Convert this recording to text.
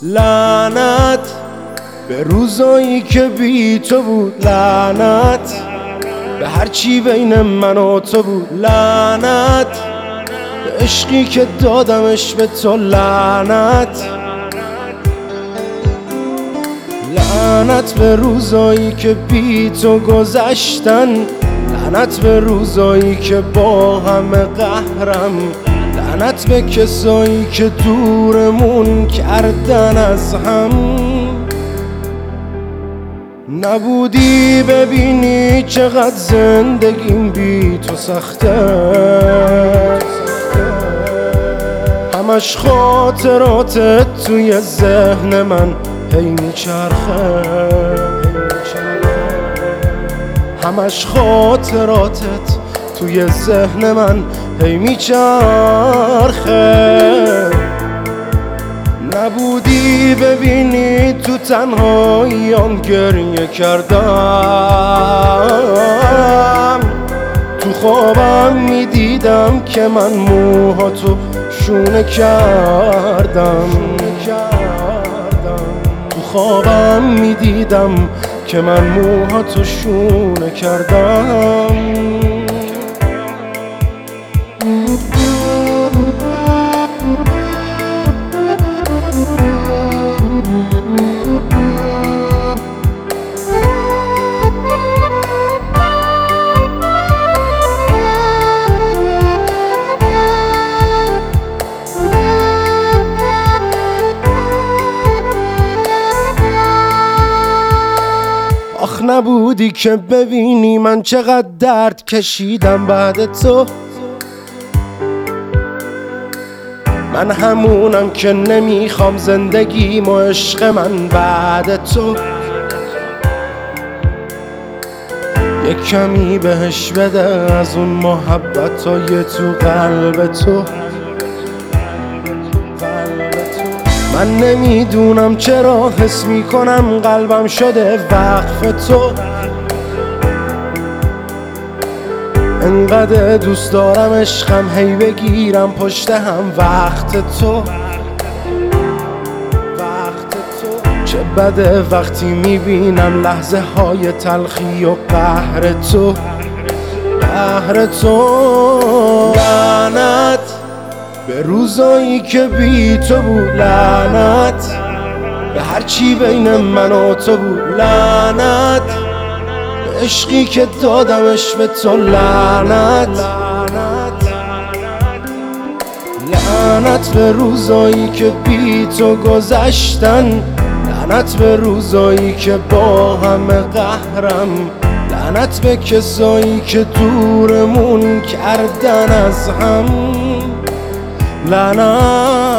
لعنت به روزایی که بی تو بود، لعنت به هرچی بین من و تو بود، لعنت به عشقی که دادمش به تو، لعنت لعنت به روزایی که بی تو گذشتن، لعنت به روزایی که با همه قهرم، لعنت به کسایی که دورمون کردن از هم. نبودی ببینی چقدر زندگیم بی تو سخته، همش خاطراتت توی ذهن من هی میچرخه، همش خاطراتت توی ذهن من هی میچرخه. نبودی ببینی تو تنهاییام گریه کردم، تو خوابم میدیدم که من موهاتو شونه کردم، تو خوابم میدیدم که من موهاتو شونه کردم. آخ نبودی که ببینی من چقدر درد کشیدم بعد تو، من همونم که نمیخوام زندگیم و عشق من بعد تو. یک کمی بهش بده از اون محبتای تو قلب تو. من نمیدونم چرا حس میکنم قلبم شده وقف تو، انقدر دوست دارم عشقم هی بگیرم پشت هم وقت تو. چه بده وقتی میبینم لحظه های تلخی و قهر تو، قهر تو. لعنت به روزایی که بی تو بود، لعنت به هرچی بین من و تو بود، لعنت به عشقی که دادمش به تو، لعنت لعنت به روزایی که بی تو گذشتن، لعنت به روزایی که با همه قهرم، لعنت به کسایی که دورمون کردن از هم، لعنت